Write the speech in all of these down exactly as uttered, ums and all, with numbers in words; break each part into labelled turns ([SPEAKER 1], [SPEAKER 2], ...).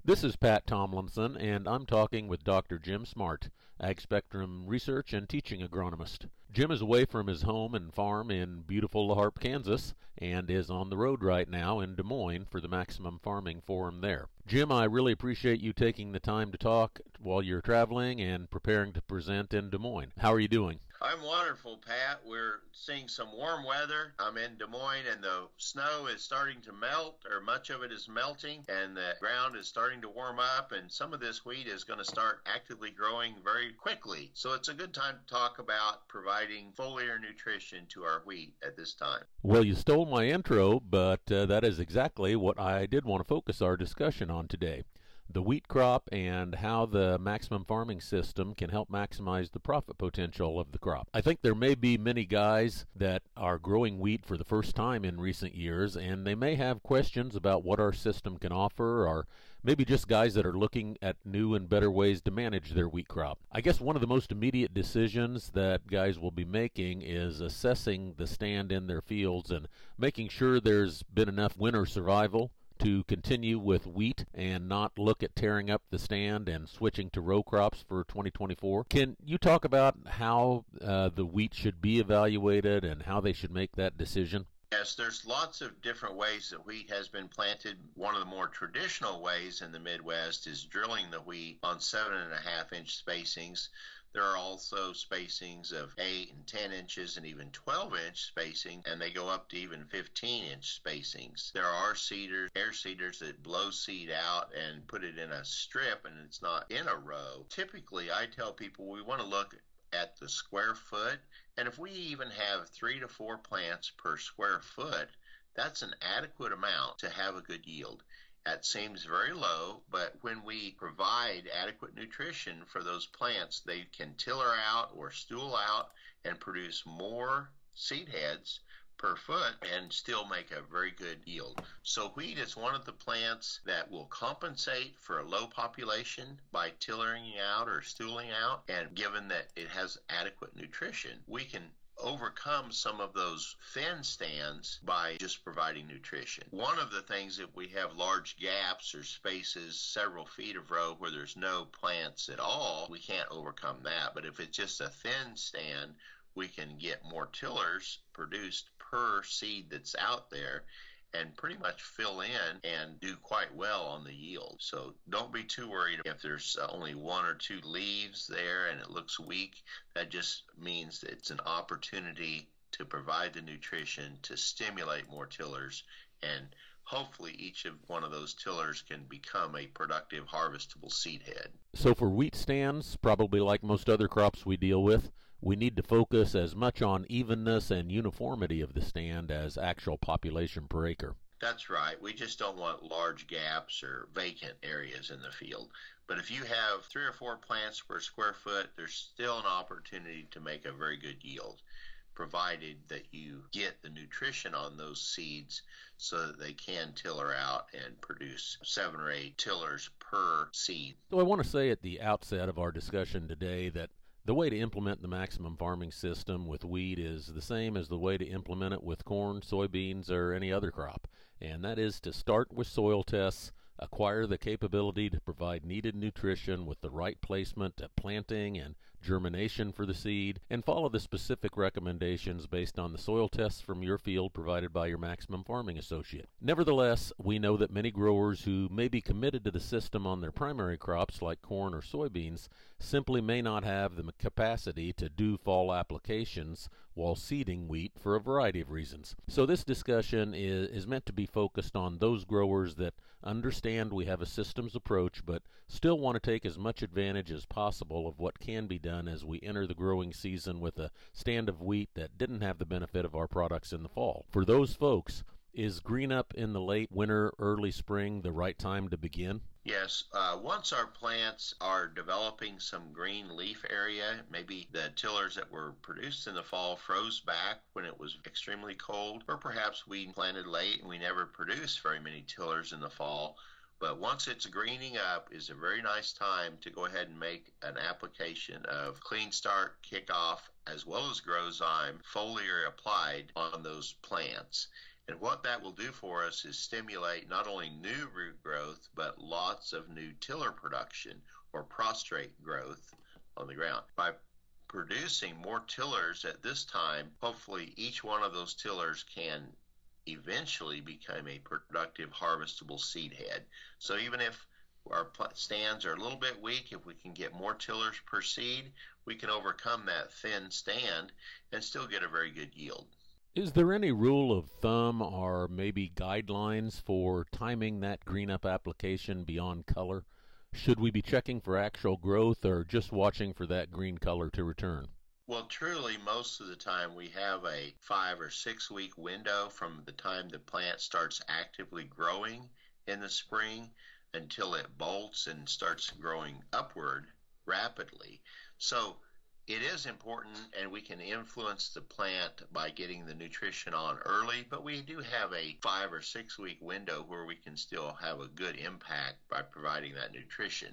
[SPEAKER 1] This is Pat Tomlinson, and I'm talking with Doctor Jim Smart, Ag Spectrum research and teaching agronomist. Jim is away from his home and farm in beautiful La Harpe, Kansas, and is on the road right now in Des Moines for the Maximum Farming Forum there. Jim, I really appreciate you taking the time to talk while you're traveling and preparing to present in Des Moines. How are you doing?
[SPEAKER 2] I'm wonderful, Pat. We're seeing some warm weather. I'm in Des Moines, and the snow is starting to melt, or much of it is melting, and the ground is starting to warm up, and some of this wheat is going to start actively growing very quickly. So it's a good time to talk about providing foliar nutrition to our wheat at this time.
[SPEAKER 1] Well, you stole my intro, but uh, that is exactly what I did want to focus our discussion on today. The wheat crop and how the maximum farming system can help maximize the profit potential of the crop. I think there may be many guys that are growing wheat for the first time in recent years, and they may have questions about what our system can offer, or maybe just guys that are looking at new and better ways to manage their wheat crop. I guess one of the most immediate decisions that guys will be making is assessing the stand in their fields and making sure there's been enough winter survival to continue with wheat and not look at tearing up the stand and switching to row crops for twenty twenty-four. Can you talk about how uh, the wheat should be evaluated and how they should make that decision?
[SPEAKER 2] Yes, there's lots of different ways that wheat has been planted. One of the more traditional ways in the Midwest is drilling the wheat on seven and a half inch spacings. There are also spacings of eight and ten inches and even twelve inch spacing, and they go up to even fifteen inch spacings. There are seeders, air seeders that blow seed out and put it in a strip, and it's not in a row. Typically, I tell people we want to look at the square foot, and if we even have three to four plants per square foot, that's an adequate amount to have a good yield. That seems very low, but when we provide adequate nutrition for those plants, they can tiller out or stool out and produce more seed heads per foot and still make a very good yield. So wheat is one of the plants that will compensate for a low population by tillering out or stooling out, and given that it has adequate nutrition, we can overcome some of those thin stands by just providing nutrition. One of the things, if we have large gaps or spaces several feet of row where there's no plants at all, we can't overcome that. But if it's just a thin stand, we can get more tillers produced per seed that's out there and pretty much fill in and do quite well on the yield. So don't be too worried if there's only one or two leaves there and it looks weak. That just means that it's an opportunity to provide the nutrition to stimulate more tillers, and hopefully each of one of those tillers can become a productive harvestable seed head.
[SPEAKER 1] So for wheat stands, probably like most other crops we deal with, we need to focus as much on evenness and uniformity of the stand as actual population per acre.
[SPEAKER 2] That's right. We just don't want large gaps or vacant areas in the field. But if you have three or four plants per square foot, there's still an opportunity to make a very good yield, provided that you get the nutrition on those seeds so that they can tiller out and produce seven or eight tillers per seed.
[SPEAKER 1] So I want to say at the outset of our discussion today that the way to implement the maximum farming system with wheat is the same as the way to implement it with corn, soybeans, or any other crop, and that is to start with soil tests, acquire the capability to provide needed nutrition with the right placement at planting and germination for the seed, and follow the specific recommendations based on the soil tests from your field provided by your maximum farming associate. Nevertheless, we know that many growers who may be committed to the system on their primary crops like corn or soybeans simply may not have the capacity to do fall applications while seeding wheat for a variety of reasons. So this discussion is, is meant to be focused on those growers that understand we have a systems approach but still want to take as much advantage as possible of what can be done as we enter the growing season with a stand of wheat that didn't have the benefit of our products in the fall. For those folks, is green up in the late winter, early spring the right time to begin?
[SPEAKER 2] Yes, uh, once our plants are developing some green leaf area, maybe the tillers that were produced in the fall froze back when it was extremely cold, or perhaps we planted late and we never produced very many tillers in the fall. But once it's greening up is a very nice time to go ahead and make an application of Clean Start, Kickoff, as well as Grozyme foliar applied on those plants. And what that will do for us is stimulate not only new root growth, but lots of new tiller production or prostrate growth on the ground. By producing more tillers at this time, hopefully each one of those tillers can eventually become a productive harvestable seed head. So even if our stands are a little bit weak, if we can get more tillers per seed, we can overcome that thin stand and still get a very good yield.
[SPEAKER 1] Is there any rule of thumb or maybe guidelines for timing that green up application beyond color? Should we be checking for actual growth or just watching for that green color to return?
[SPEAKER 2] Well, truly, most of the time we have a five or six week window from the time the plant starts actively growing in the spring until it bolts and starts growing upward rapidly. So it is important, and we can influence the plant by getting the nutrition on early, but we do have a five or six week window where we can still have a good impact by providing that nutrition.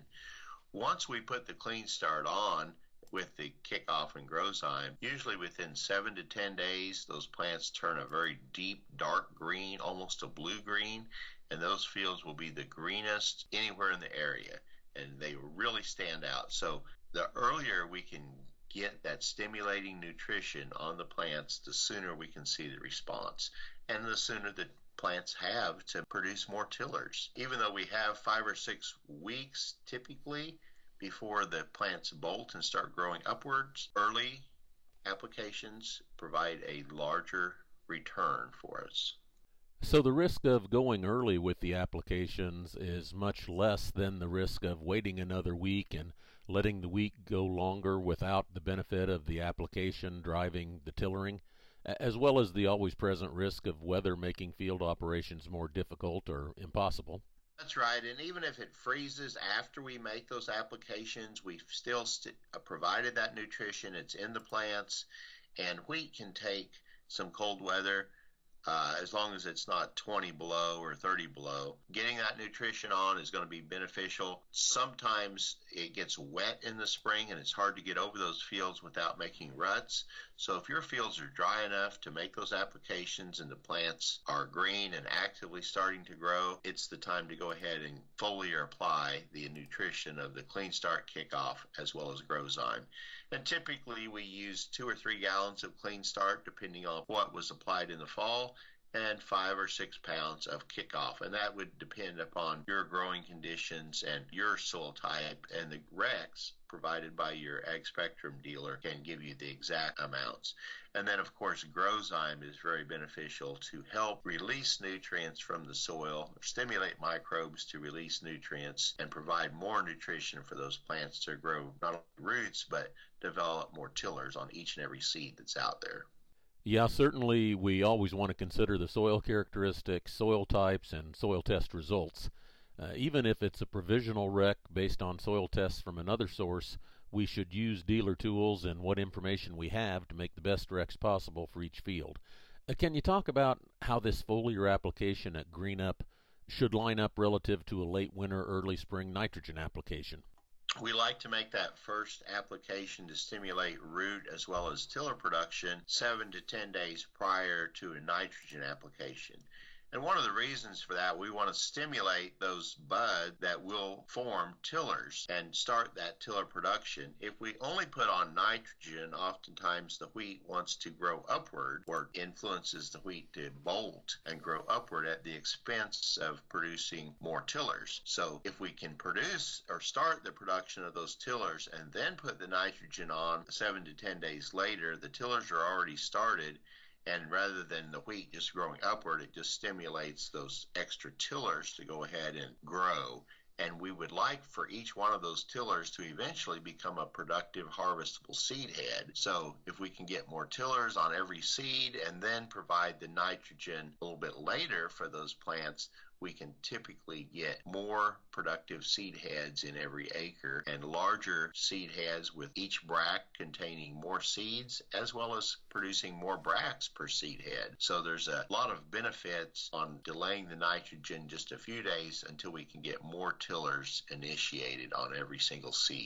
[SPEAKER 2] Once we put the Clean Start on with the Kickoff and Growzyme, usually within seven to ten days, those plants turn a very deep, dark green, almost a blue-green, and those fields will be the greenest anywhere in the area, and they really stand out. So the earlier we can get that stimulating nutrition on the plants, the sooner we can see the response, and the sooner the plants have to produce more tillers. Even though we have five or six weeks typically before the plants bolt and start growing upwards, early applications provide a larger return for us.
[SPEAKER 1] So the risk of going early with the applications is much less than the risk of waiting another week and letting the week go longer without the benefit of the application driving the tillering, as well as the always present risk of weather making field operations more difficult or impossible.
[SPEAKER 2] That's right, and even if it freezes after we make those applications, we've still st- provided that nutrition. It's in the plants, and wheat can take some cold weather uh, as long as it's not twenty below or thirty below. Getting that nutrition on is going to be beneficial. Sometimes it gets wet in the spring, and it's hard to get over those fields without making ruts. So if your fields are dry enough to make those applications and the plants are green and actively starting to grow, it's the time to go ahead and foliar apply the nutrition of the Clean Start Kickoff as well as Growzyme. And typically we use two or three gallons of Clean Start depending on what was applied in the fall, and five or six pounds of Kickoff. And that would depend upon your growing conditions and your soil type, and the Rex provided by your Ag Spectrum dealer can give you the exact amounts. And then, of course, Growzyme is very beneficial to help release nutrients from the soil, stimulate microbes to release nutrients, and provide more nutrition for those plants to grow not only roots, but develop more tillers on each and every seed that's out there.
[SPEAKER 1] Yeah, certainly we always want to consider the soil characteristics, soil types, and soil test results. Uh, even if it's a provisional rec based on soil tests from another source, we should use dealer tools and what information we have to make the best recs possible for each field. Uh, can you talk about how this foliar application at Green Up should line up relative to a late winter, early spring nitrogen application?
[SPEAKER 2] We like to make that first application to stimulate root as well as tiller production seven to ten days prior to a nitrogen application. And one of the reasons for that, we want to stimulate those buds that will form tillers and start that tiller production. If we only put on nitrogen, oftentimes the wheat wants to grow upward, or influences the wheat to bolt and grow upward at the expense of producing more tillers. So if we can produce or start the production of those tillers and then put the nitrogen on seven to ten days later, the tillers are already started. And rather than the wheat just growing upward, it just stimulates those extra tillers to go ahead and grow. And we would like for each one of those tillers to eventually become a productive harvestable seed head. So if we can get more tillers on every seed and then provide the nitrogen a little bit later for those plants, we can typically get more productive seed heads in every acre and larger seed heads with each bract containing more seeds, as well as producing more bracts per seed head. So there's a lot of benefits on delaying the nitrogen just a few days until we can get more tillers initiated on every single seed.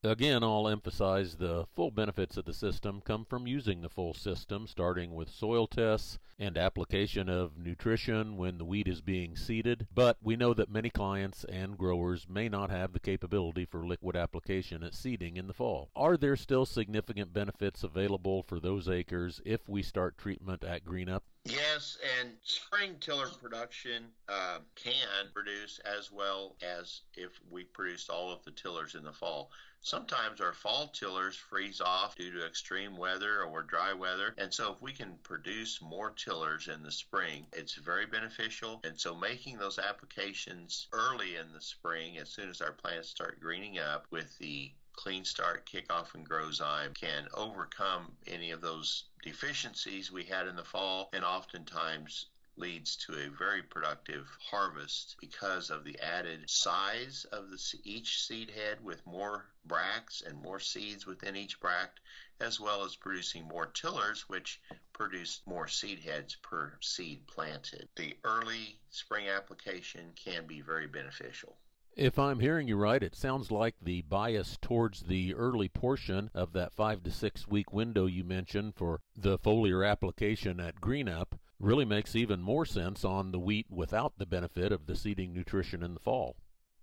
[SPEAKER 1] Again, I'll emphasize the full benefits of the system come from using the full system, starting with soil tests and application of nutrition when the wheat is being seeded. But we know that many clients and growers may not have the capability for liquid application at seeding in the fall. Are there still significant benefits available for those acres if we start treatment at green up?
[SPEAKER 2] Yes, and spring tiller production uh, can produce as well as if we produced all of the tillers in the fall. Sometimes our fall tillers freeze off due to extreme weather or dry weather, and so if we can produce more tillers in the spring, it's very beneficial. And so making those applications early in the spring, as soon as our plants start greening up with the Clean Start, Kickoff, and Grozyme, can overcome any of those deficiencies we had in the fall, and oftentimes leads to a very productive harvest because of the added size of the, each seed head with more bracts and more seeds within each bract, as well as producing more tillers, which produce more seed heads per seed planted. The early spring application can be very beneficial.
[SPEAKER 1] If I'm hearing you right, it sounds like the bias towards the early portion of that five to six week window you mentioned for the foliar application at green up really makes even more sense on the wheat without the benefit of the seeding nutrition in the fall.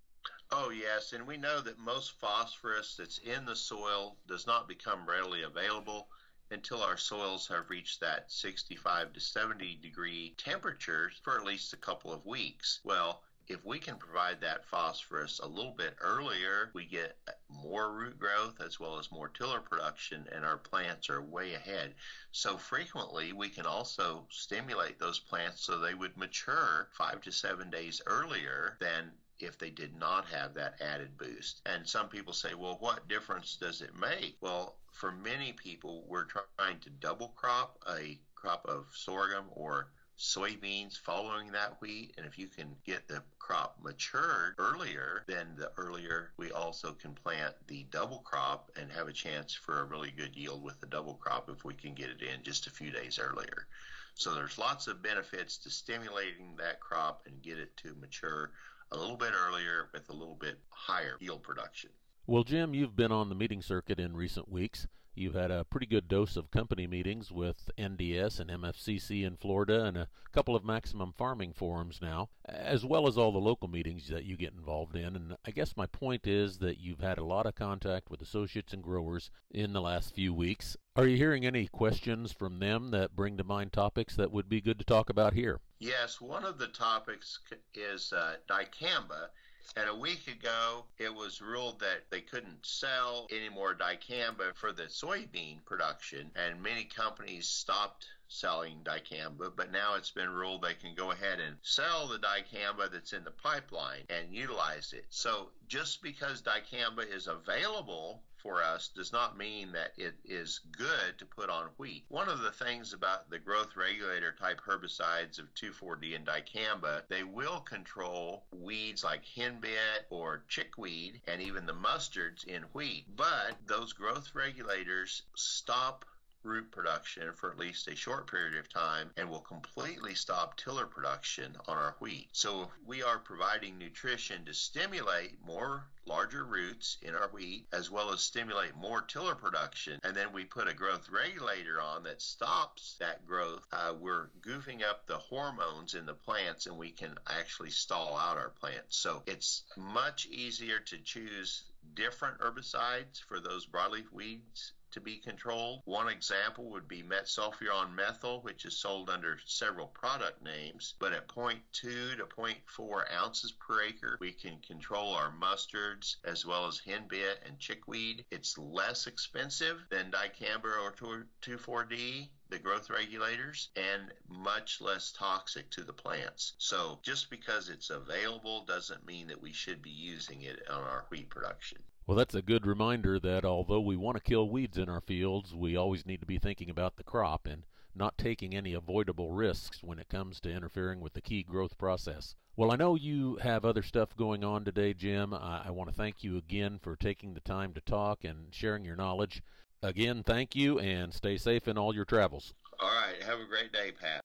[SPEAKER 2] Oh, yes, and we know that most phosphorus that's in the soil does not become readily available until our soils have reached that sixty-five to seventy degree temperatures for at least a couple of weeks. Well, if we can provide that phosphorus a little bit earlier, we get more root growth as well as more tiller production, and our plants are way ahead. So frequently, we can also stimulate those plants so they would mature five to seven days earlier than if they did not have that added boost. And some people say, well, what difference does it make? Well, for many people, we're trying to double crop a crop of sorghum or soybeans following that wheat, and if you can get the crop matured earlier, then the earlier we also can plant the double crop and have a chance for a really good yield with the double crop if we can get it in just a few days earlier. So there's lots of benefits to stimulating that crop and get it to mature a little bit earlier with a little bit higher yield production.
[SPEAKER 1] Well, Jim, you've been on the meeting circuit in recent weeks. You've had a pretty good dose of company meetings with N D S and M F C C in Florida and a couple of maximum farming forums now, as well as all the local meetings that you get involved in. And I guess my point is that you've had a lot of contact with associates and growers in the last few weeks. Are you hearing any questions from them that bring to mind topics that would be good to talk about here?
[SPEAKER 2] Yes, one of the topics is uh, dicamba. And a week ago, it was ruled that they couldn't sell any more dicamba for the soybean production, and many companies stopped selling dicamba, but now it's been ruled they can go ahead and sell the dicamba that's in the pipeline and utilize it. So just because dicamba is available for us does not mean that it is good to put on wheat. One of the things about the growth regulator type herbicides of two four D and dicamba, they will control weeds like henbit or chickweed and even the mustards in wheat, but those growth regulators stop root production for at least a short period of time and will completely stop tiller production on our wheat. So we are providing nutrition to stimulate more larger roots in our wheat as well as stimulate more tiller production, and then we put a growth regulator on that stops that growth. Uh, we're goofing up the hormones in the plants and we can actually stall out our plants. So it's much easier to choose different herbicides for those broadleaf weeds to be controlled. One example would be metsulfuron methyl, which is sold under several product names, but at zero point two to zero point four ounces per acre, we can control our mustards as well as henbit and chickweed. It's less expensive than dicamba or two four D, the growth regulators, and much less toxic to the plants. So just because it's available doesn't mean that we should be using it on our wheat production.
[SPEAKER 1] Well, that's a good reminder that although we want to kill weeds in our fields, we always need to be thinking about the crop and not taking any avoidable risks when it comes to interfering with the key growth process. Well, I know you have other stuff going on today, Jim. I, I want to thank you again for taking the time to talk and sharing your knowledge. Again, thank you, and stay safe in all your travels.
[SPEAKER 2] All right. Have a great day, Pat.